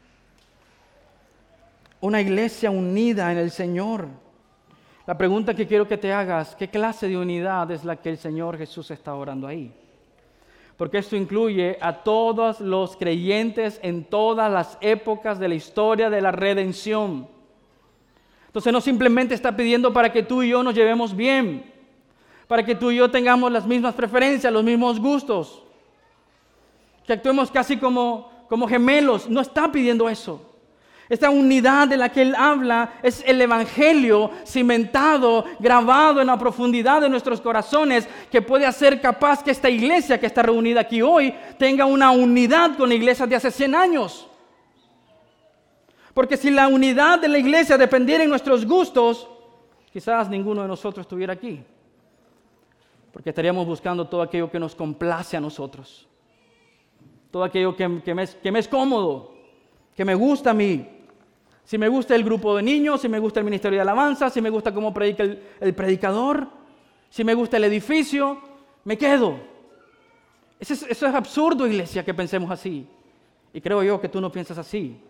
Una iglesia unida en el Señor. La pregunta que quiero que te hagas, ¿qué clase de unidad es la que el Señor Jesús está orando ahí? Porque esto incluye a todos los creyentes en todas las épocas de la historia de la redención. Entonces no simplemente está pidiendo para que tú y yo nos llevemos bien, para que tú y yo tengamos las mismas preferencias, los mismos gustos, que actuemos casi como, como gemelos. No está pidiendo eso. Esta unidad de la que Él habla es el Evangelio cimentado, grabado en la profundidad de nuestros corazones, que puede hacer capaz que esta iglesia que está reunida aquí hoy tenga una unidad con iglesias de hace cien años. Porque si la unidad de la iglesia dependiera en nuestros gustos, quizás ninguno de nosotros estuviera aquí. Porque estaríamos buscando todo aquello que nos complace a nosotros. Todo aquello que, que, me, es, que me es cómodo, que me gusta a mí. Si me gusta el grupo de niños, si me gusta el ministerio de alabanza, si me gusta cómo predica el, el predicador, si me gusta el edificio, me quedo. Eso es, eso es absurdo, iglesia, que pensemos así. Y creo yo que tú no piensas así.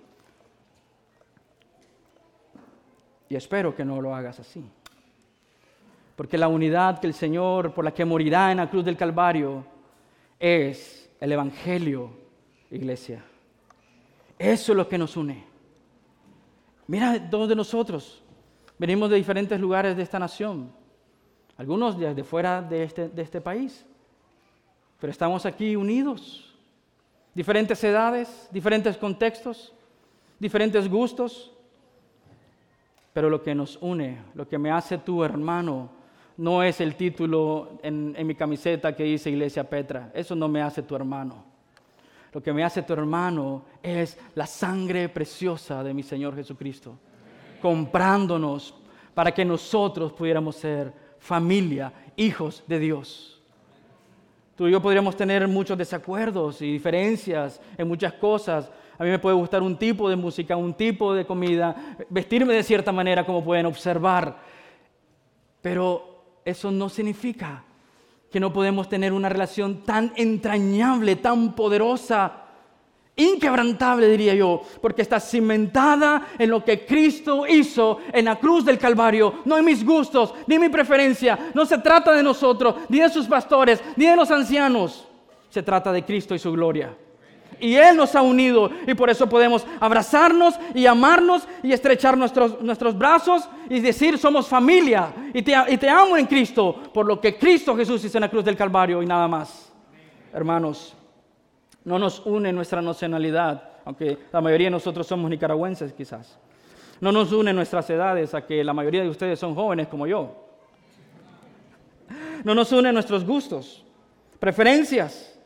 Y espero que no lo hagas así. Porque la unidad que el Señor, por la que morirá en la cruz del Calvario, es el Evangelio, iglesia. Eso es lo que nos une. Mira, todos de nosotros venimos de diferentes lugares de esta nación. Algunos desde fuera de este, de este país. Pero estamos aquí unidos. Diferentes edades, diferentes contextos, diferentes gustos. Pero lo que nos une, lo que me hace tu hermano, no es el título en, en mi camiseta que dice Iglesia Petra. Eso no me hace tu hermano. Lo que me hace tu hermano es la sangre preciosa de mi Señor Jesucristo, comprándonos para que nosotros pudiéramos ser familia, hijos de Dios. Tú y yo podríamos tener muchos desacuerdos y diferencias en muchas cosas. A mí me puede gustar un tipo de música, un tipo de comida, vestirme de cierta manera como pueden observar. Pero eso no significa que no podemos tener una relación tan entrañable, tan poderosa, inquebrantable, diría yo, porque está cimentada en lo que Cristo hizo en la cruz del Calvario, no en mis gustos, ni en mi preferencia. No se trata de nosotros, ni de sus pastores, ni de los ancianos. Se trata de Cristo y su gloria. Y Él nos ha unido y por eso podemos abrazarnos y amarnos y estrechar nuestros, nuestros brazos y decir somos familia y te, y te amo en Cristo por lo que Cristo Jesús hizo en la cruz del Calvario y nada más. Hermanos, no nos une nuestra nacionalidad, aunque la mayoría de nosotros somos nicaragüenses quizás. No nos une nuestras edades, a que la mayoría de ustedes son jóvenes como yo. No nos une nuestros gustos, preferencias.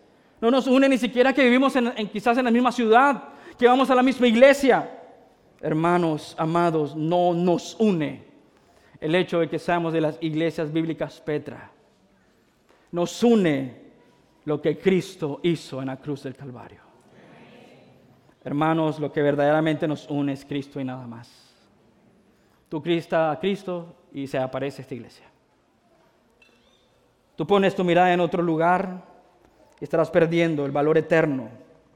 No nos une ni siquiera que vivimos en, en, quizás en la misma ciudad, que vamos a la misma iglesia. Hermanos, amados, no nos une el hecho de que seamos de las iglesias bíblicas Petra. Nos une lo que Cristo hizo en la cruz del Calvario. Hermanos, lo que verdaderamente nos une es Cristo y nada más. Tú Cristo a Cristo y se aparece esta iglesia. Tú pones tu mirada en otro lugar y estarás perdiendo el valor eterno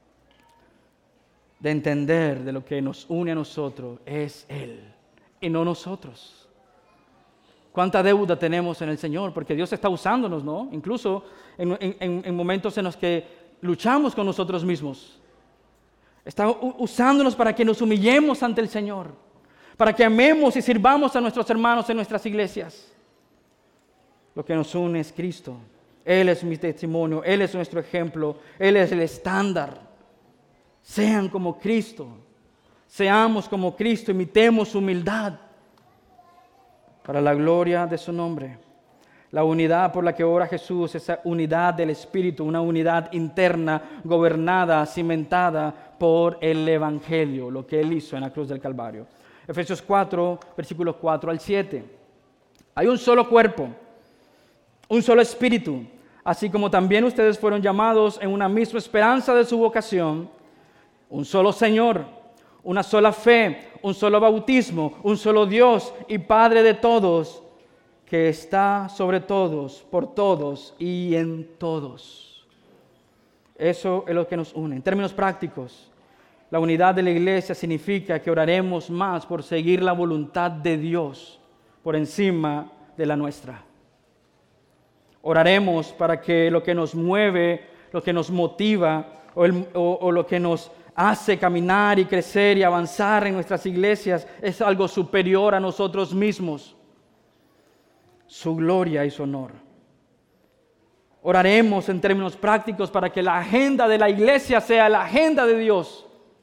de entender de lo que nos une a nosotros es Él y no nosotros. ¿Cuánta deuda tenemos en el Señor? Porque Dios está usándonos, ¿no? Incluso en, en, en momentos en los que luchamos con nosotros mismos. Está usándonos para que nos humillemos ante el Señor, para que amemos y sirvamos a nuestros hermanos en nuestras iglesias. Lo que nos une es Cristo. Él es mi testimonio, Él es nuestro ejemplo, Él es el estándar. Sean como Cristo, seamos como Cristo, imitemos su humildad para la gloria de su nombre. La unidad por la que ora Jesús, esa unidad del Espíritu, una unidad interna, gobernada, cimentada por el Evangelio, lo que Él hizo en la cruz del Calvario. Efesios cuatro, versículos cuatro al siete. Hay un solo cuerpo, un solo Espíritu, así como también ustedes fueron llamados en una misma esperanza de su vocación, un solo Señor, una sola fe, un solo bautismo, un solo Dios y Padre de todos, que está sobre todos, por todos y en todos. Eso es lo que nos une. En términos prácticos, la unidad de la iglesia significa que oraremos más por seguir la voluntad de Dios por encima de la nuestra. Oraremos para que lo que nos mueve, lo que nos motiva o, el, o, o lo que nos hace caminar y crecer y avanzar en nuestras iglesias es algo superior a nosotros mismos. Su gloria y su honor. Oraremos en términos prácticos para que la agenda de la iglesia sea la agenda de Dios.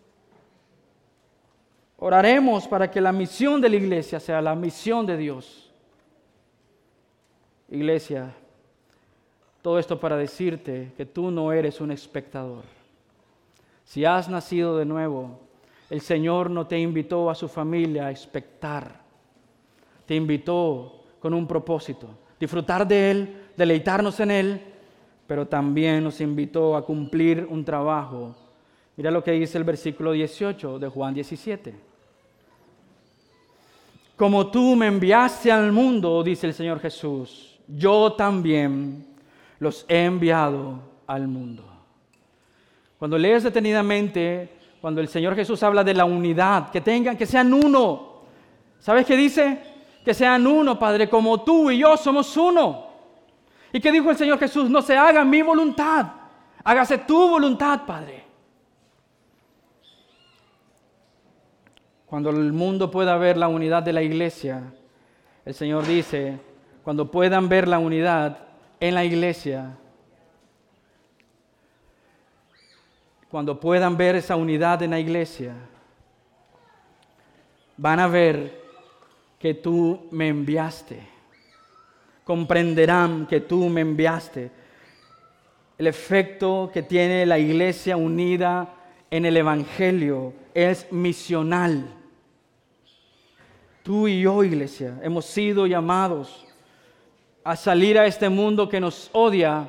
Oraremos para que la misión de la iglesia sea la misión de Dios. Iglesia, todo esto para decirte que tú no eres un espectador. Si has nacido de nuevo, el Señor no te invitó a su familia a expectar. Te invitó con un propósito, disfrutar de Él, deleitarnos en Él, pero también nos invitó a cumplir un trabajo. Mira lo que dice el versículo dieciocho de Juan diecisiete. Como tú me enviaste al mundo, dice el Señor Jesús, yo también los he enviado al mundo. Cuando lees detenidamente, cuando el Señor Jesús habla de la unidad, que tengan, que sean uno, ¿sabes qué dice? Que sean uno, Padre, como tú y yo somos uno. ¿Y qué dijo el Señor Jesús? No se haga mi voluntad, hágase tu voluntad, Padre. Cuando el mundo pueda ver la unidad de la iglesia, el Señor dice, cuando puedan ver la unidad en la iglesia, cuando puedan ver esa unidad en la iglesia, van a ver que tú me enviaste. Comprenderán que tú me enviaste. El efecto que tiene la iglesia unida en el Evangelio es misional. Tú y yo, iglesia, hemos sido llamados a salir a este mundo que nos odia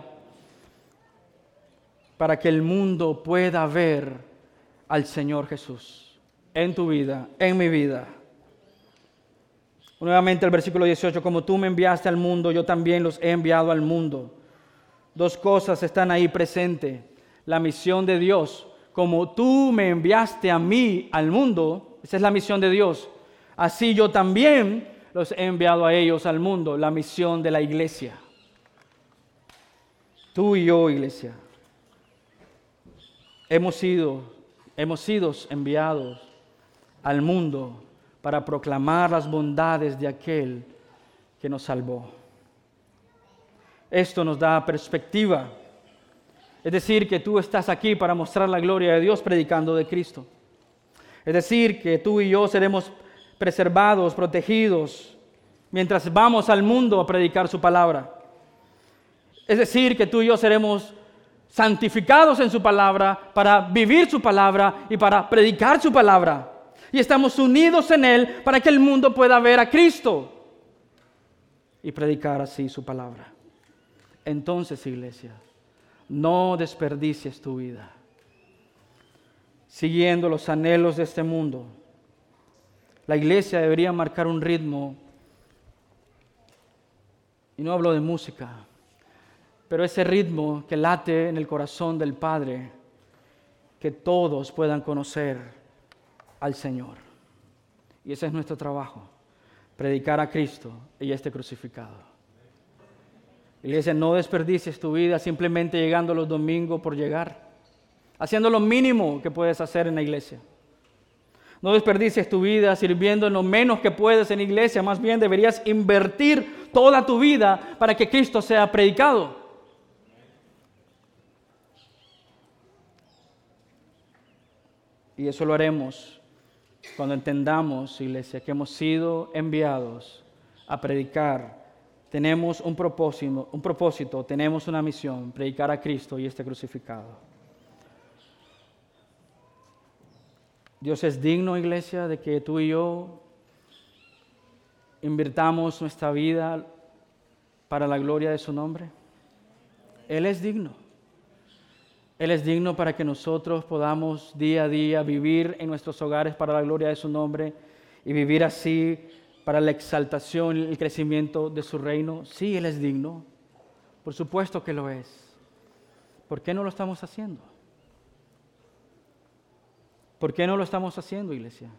para que el mundo pueda ver al Señor Jesús en tu vida, en mi vida. Nuevamente el versículo dieciocho, como tú me enviaste al mundo, yo también los he enviado al mundo. Dos cosas están ahí presentes. La misión de Dios, como tú me enviaste a mí al mundo, esa es la misión de Dios. Así yo también los he enviado a ellos al mundo, la misión de la iglesia. Tú y yo, iglesia, hemos sido, hemos sido enviados al mundo para proclamar las bondades de aquel que nos salvó. Esto nos da perspectiva. Es decir, que tú estás aquí para mostrar la gloria de Dios predicando de Cristo. Es decir, que tú y yo seremos preservados, protegidos, mientras vamos al mundo a predicar su palabra. Es decir, que tú y yo seremos santificados en su palabra, para vivir su palabra y para predicar su palabra. Y estamos unidos en Él para que el mundo pueda ver a Cristo y predicar así su palabra. Entonces, iglesia, no desperdicies tu vida siguiendo los anhelos de este mundo. La iglesia debería marcar un ritmo, y no hablo de música, pero ese ritmo que late en el corazón del Padre, que todos puedan conocer al Señor. Y ese es nuestro trabajo, predicar a Cristo y este crucificado. Iglesia, no desperdicies tu vida simplemente llegando los domingos por llegar, haciendo lo mínimo que puedes hacer en la iglesia. No desperdicies tu vida sirviendo en lo menos que puedes en la iglesia, más bien deberías invertir toda tu vida para que Cristo sea predicado. Y eso lo haremos cuando entendamos, iglesia, que hemos sido enviados a predicar. Tenemos un propósito, un propósito, tenemos una misión, predicar a Cristo y este crucificado. Dios es digno, iglesia, de que tú y yo invirtamos nuestra vida para la gloria de su nombre. Él es digno. Él es digno para que nosotros podamos día a día vivir en nuestros hogares para la gloria de su nombre y vivir así para la exaltación y el crecimiento de su reino. Sí, Él es digno. Por supuesto que lo es. ¿Por qué no lo estamos haciendo? ¿Por qué no lo estamos haciendo, iglesia?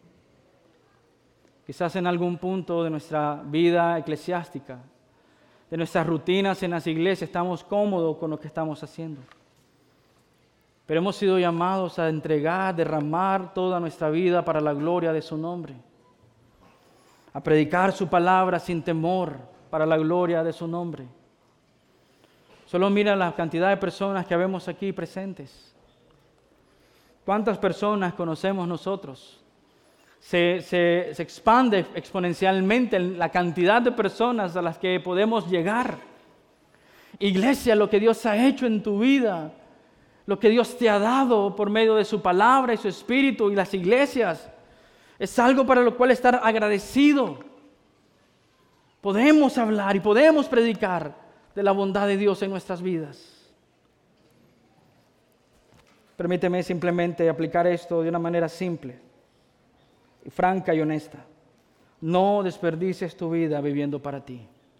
Quizás en algún punto de nuestra vida eclesiástica, de nuestras rutinas en las iglesias, estamos cómodos con lo que estamos haciendo. Pero hemos sido llamados a entregar, derramar toda nuestra vida para la gloria de su nombre. A predicar su palabra sin temor para la gloria de su nombre. Solo mira la cantidad de personas que vemos aquí presentes. ¿Cuántas personas conocemos nosotros? Se, se, se expande exponencialmente la cantidad de personas a las que podemos llegar. Iglesia, lo que Dios ha hecho en tu vida, lo que Dios te ha dado por medio de su palabra y su espíritu y las iglesias, es algo para lo cual estar agradecido. Podemos hablar y podemos predicar de la bondad de Dios en nuestras vidas. Permíteme simplemente aplicar esto de una manera simple, franca y honesta. No desperdicies tu vida viviendo para ti.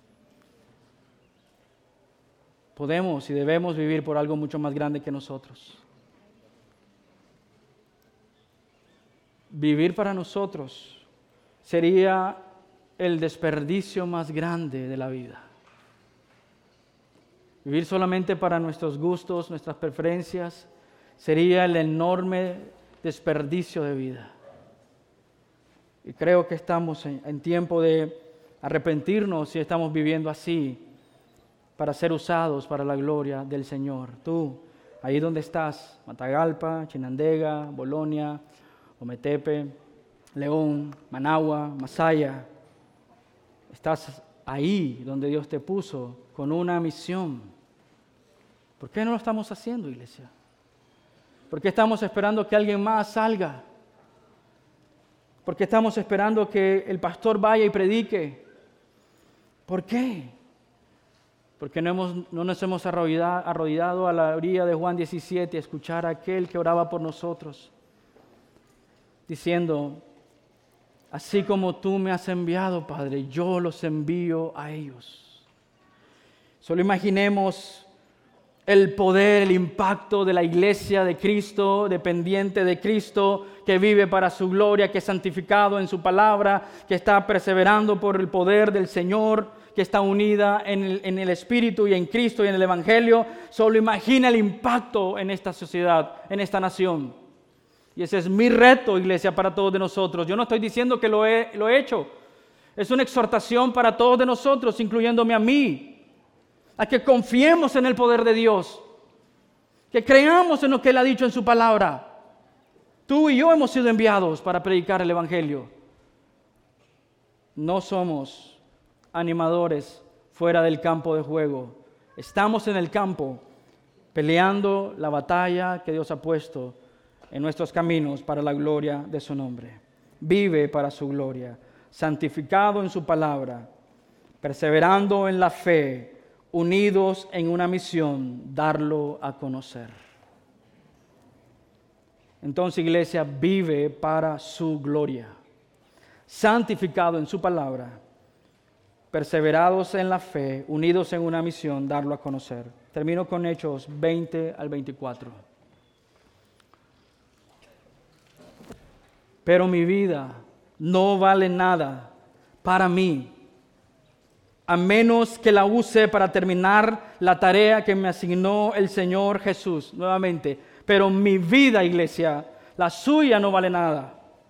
Podemos y debemos vivir por algo mucho más grande que nosotros. Vivir para nosotros sería el desperdicio más grande de la vida. Vivir solamente para nuestros gustos, nuestras preferencias, sería el enorme desperdicio de vida. Y creo que estamos en, en tiempo de arrepentirnos si estamos viviendo así para ser usados para la gloria del Señor. Tú, ahí donde estás, Matagalpa, Chinandega, Bolonia, Ometepe, León, Managua, Masaya, estás ahí donde Dios te puso con una misión. ¿Por qué no lo estamos haciendo, iglesia? ¿Por qué estamos esperando que alguien más salga? ¿Por qué estamos esperando que el pastor vaya y predique? ¿Por qué? Porque no, hemos, no nos hemos arrodillado, arrodillado a la orilla de Juan diecisiete a escuchar a aquel que oraba por nosotros, diciendo, así como tú me has enviado, Padre, yo los envío a ellos. Solo imaginemos el poder, el impacto de la iglesia de Cristo, dependiente de Cristo, que vive para su gloria, que es santificado en su palabra, que está perseverando por el poder del Señor, que está unida en el, en el Espíritu y en Cristo y en el Evangelio. Solo imagina el impacto en esta sociedad, en esta nación. Y ese es mi reto, iglesia, para todos de nosotros. Yo no estoy diciendo que lo he, lo he hecho. Es una exhortación para todos de nosotros, incluyéndome a mí, a que confiemos en el poder de Dios, que creamos en lo que Él ha dicho en su palabra. Tú y yo hemos sido enviados para predicar el Evangelio. No somos animadores fuera del campo de juego. Estamos en el campo peleando la batalla que Dios ha puesto en nuestros caminos para la gloria de su nombre. Vive para su gloria, santificado en su palabra, perseverando en la fe, unidos en una misión, darlo a conocer. Entonces, iglesia, vive para su gloria, santificado en su palabra, perseverados en la fe, unidos en una misión, darlo a conocer. Termino con Hechos veinte al veinticuatro. Pero mi vida no vale nada para mí, a menos que la use para terminar la tarea que me asignó el Señor Jesús. Nuevamente, pero mi vida, iglesia, la suya no vale nada.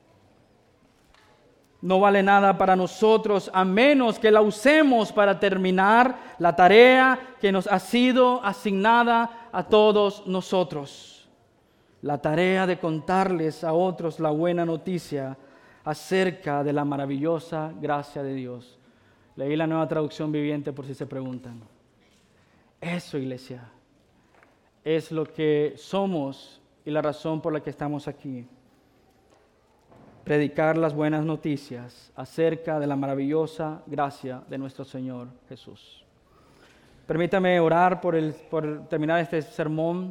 No vale nada para nosotros, a menos que la usemos para terminar la tarea que nos ha sido asignada a todos nosotros. La tarea de contarles a otros la buena noticia acerca de la maravillosa gracia de Dios. Leí la Nueva Traducción Viviente por si se preguntan. Eso, iglesia, es lo que somos y la razón por la que estamos aquí. Predicar las buenas noticias acerca de la maravillosa gracia de nuestro Señor Jesús. Permítame orar por, el, por terminar este sermón.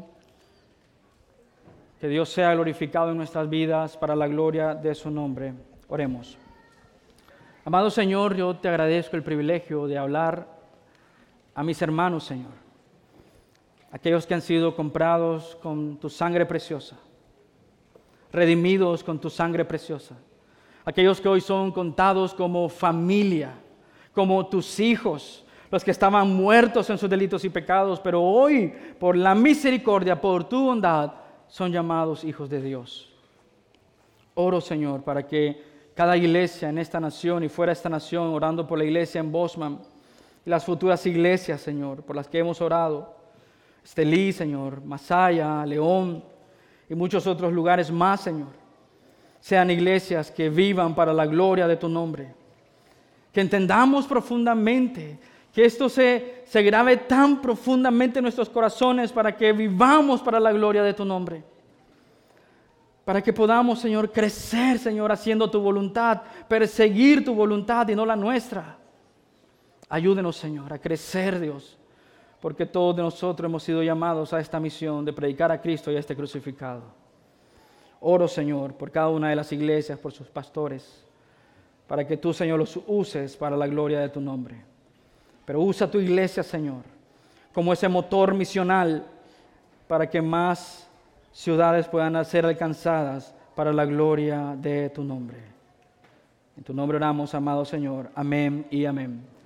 Que Dios sea glorificado en nuestras vidas para la gloria de su nombre. Oremos. Amado Señor, yo te agradezco el privilegio de hablar a mis hermanos, Señor. Aquellos que han sido comprados con tu sangre preciosa, redimidos con tu sangre preciosa. Aquellos que hoy son contados como familia, como tus hijos, los que estaban muertos en sus delitos y pecados, pero hoy, por la misericordia, por tu bondad, son llamados hijos de Dios. Oro, Señor, para que cada iglesia en esta nación y fuera de esta nación, orando por la iglesia en Bosman y las futuras iglesias, Señor, por las que hemos orado, Estelí, Señor, Masaya, León y muchos otros lugares más, Señor, sean iglesias que vivan para la gloria de tu nombre. Que entendamos profundamente, que esto se, se grave tan profundamente en nuestros corazones para que vivamos para la gloria de tu nombre. Para que podamos, Señor, crecer, Señor, haciendo tu voluntad, perseguir tu voluntad y no la nuestra. Ayúdenos, Señor, a crecer, Dios, porque todos nosotros hemos sido llamados a esta misión de predicar a Cristo y a este crucificado. Oro, Señor, por cada una de las iglesias, por sus pastores, para que tú, Señor, los uses para la gloria de tu nombre. Pero usa tu iglesia, Señor, como ese motor misional para que más ciudades puedan ser alcanzadas para la gloria de tu nombre. En tu nombre oramos, amado Señor. Amén y amén.